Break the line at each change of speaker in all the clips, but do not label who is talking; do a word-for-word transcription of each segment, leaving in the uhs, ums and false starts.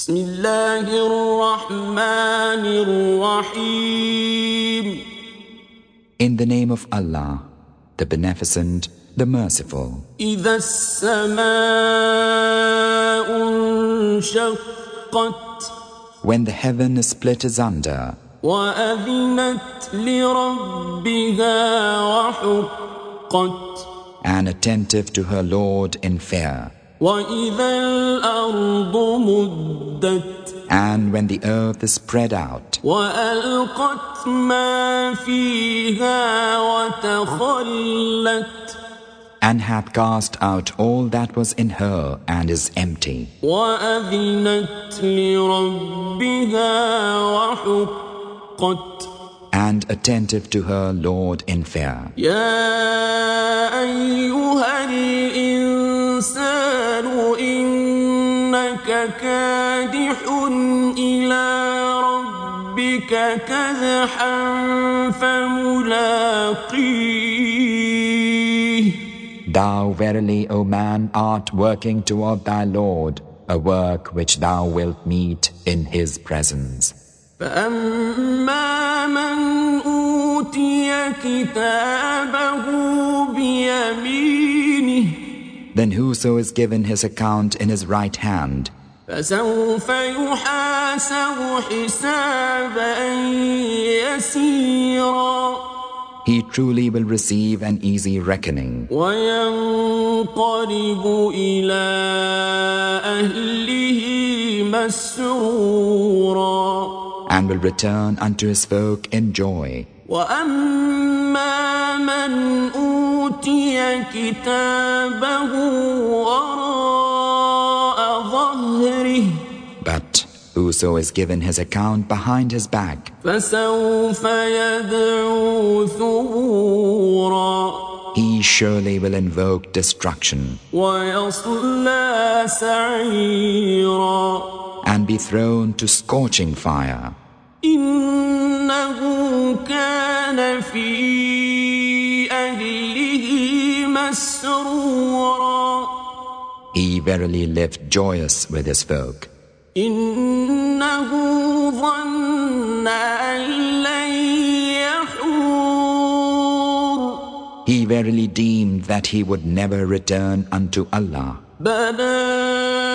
بسم الله الرحمن الرحيم.
In the name of Allah, the Beneficent, the Merciful.
إذا السماء انشقت
When the heaven is split asunder
وأذنت لربها وحقت
and attentive to her Lord in fear,
وإذا الأرض مدت
and when the earth is spread out
وألقت ما فيها وتخلت
and hath cast out all that was in her and is empty,
وأذنت لربها وحقت
and attentive to her Lord in fear.
يا أيها الإنسان إنك كادح إلى ربك كدحا فملاقيه.
Thou verily, O man, art working toward thy Lord, a work which thou wilt meet in his presence.
فأما من أوتي كتابه بيمينه
Then whoso is given his account in his right hand,
فسوف يحاسب حسابا يسيرا
he truly will receive an easy reckoning,
وينقلب إلى أهله مسرورا
and will return unto his folk in joy.
وأما من أوتي كتابه وراء ظهره
But whoso is given his account behind his back,
فسوف يدعو ثبورا
he surely will invoke destruction
ويصلى سعيرا
and be thrown to scorching fire.
إنه كان في أهله مسرورا
He verily lived joyous with his folk.
إنه ظن أن لن يحور
He verily deemed that he would never return unto Allah.
بلى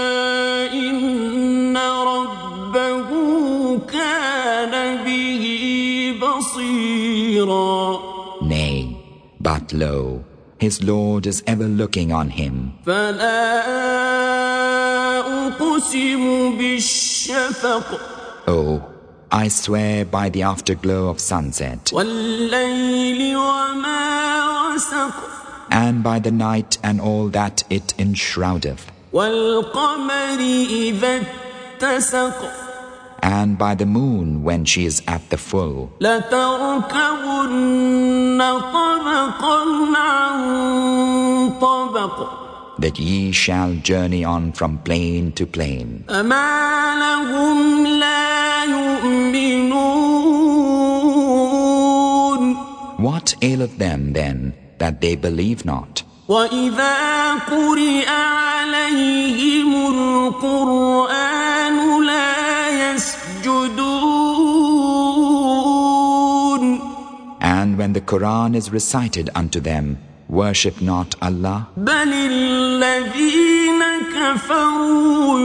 إن ربه كان به بصيرا
Nay, but lo, his Lord is ever looking on him.
فلا أقسم بالشفق
Oh, I swear by the afterglow of sunset,
والليل وما وسق
and by the night and all that it enshroudeth,
والقمر إذا اتسق
and by the moon when she is at the full,
لتركبن طبقا عن طبق
that ye shall journey on from plain to plain.
أما لهم لا يؤمنون
What aileth them then that they believe not?
وإذا قرئ عليهم القرآن لا يسجدون
And when the Quran is recited unto them, worship not Allah,
بل الذين كفروا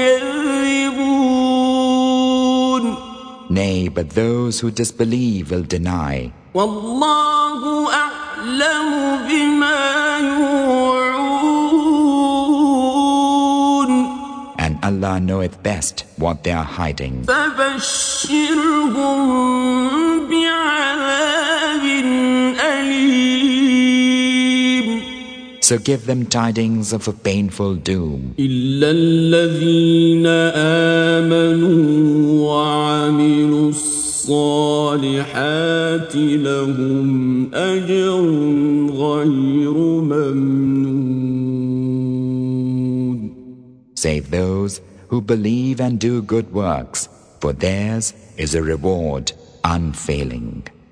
يكذبون
nay, but those who disbelieve will deny.
والله أعلم بما يوعون
And Allah knoweth best what they are hiding.
فبشرهم بعذاب أليم
So give them tidings of a painful doom,
إلا الذين آمنوا وعملوا الصالحات لهم أجر غير ممنون.
save those who believe and do good works, for theirs is a reward unfailing.